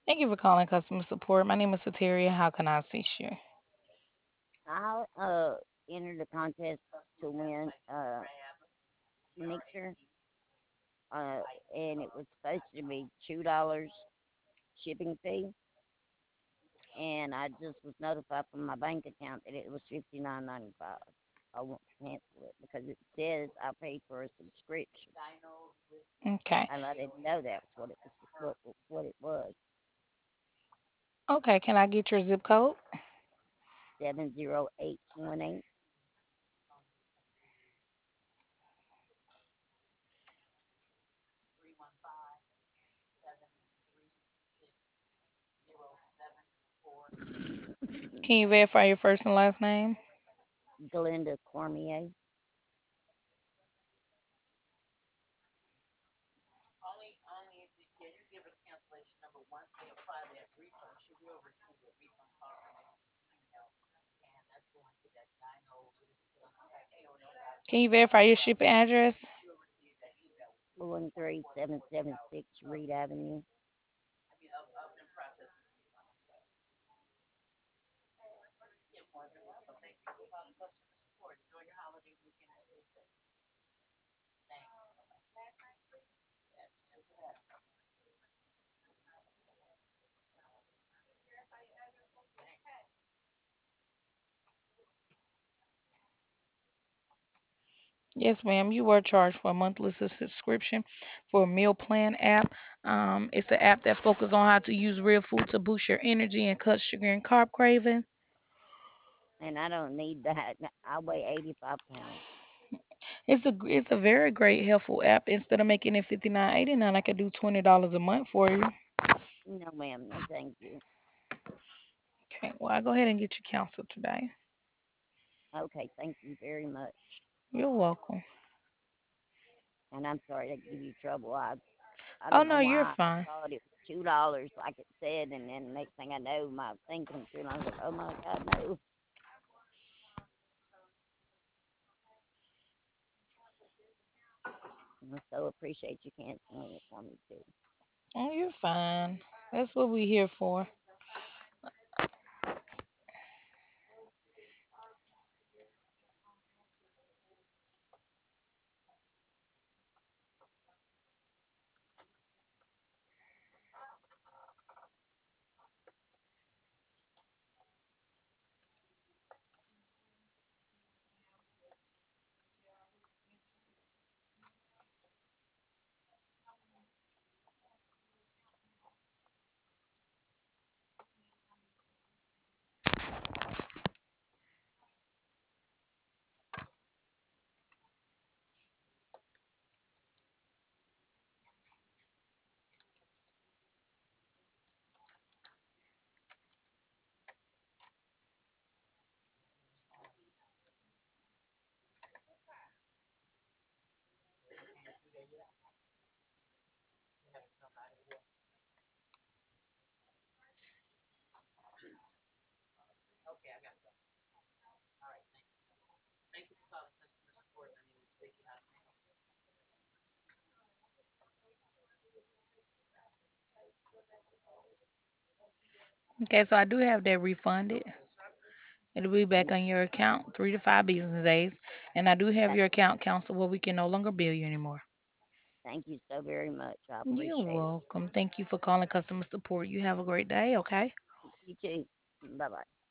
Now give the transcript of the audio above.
Thank you for calling customer support. My name is Sateria. How can I assist you? I entered a contest to win mixer, uh, and it was supposed to be $2 shipping fee, and I just was notified from my bank account that it was 59.95. I want to cancel it because it says I paid for a subscription, Okay. and I didn't know that was what it was. Okay. Can I get your zip code? 70818. Can you verify your first and last name? Glenda Cormier. Can you verify your shipping address? 13776 Reed Avenue. Yes, ma'am. You were charged for a monthly subscription for a meal plan app. It's an app that focuses on how to use real food to boost your energy and cut sugar and carb craving. And I don't need that. I weigh 85 pounds. It's a very great helpful app. Instead of making it 59.89, I could do $20 a month for you. No, ma'am. No, thank you. Okay. Well, I'll go ahead and get you counseled today. Okay, thank you very much. You're welcome. And I'm sorry to give you trouble. I Oh don't know no, you're why I fine. thought it was $2 like it said, and then the next thing I know, my thing come through, and I was like, oh my God, no. I so appreciate you canceling it for me too. Oh, you're fine. That's what we're here for. Okay, so I do have that refunded. It'll be back Thank, on your account 3 to 5 business days. And I do have th- your account canceled where we can no longer bill you anymore. thank you so very much. I You're appreciate it. welcome. Thank you for calling customer support. You have a great day, okay? You too. Bye bye.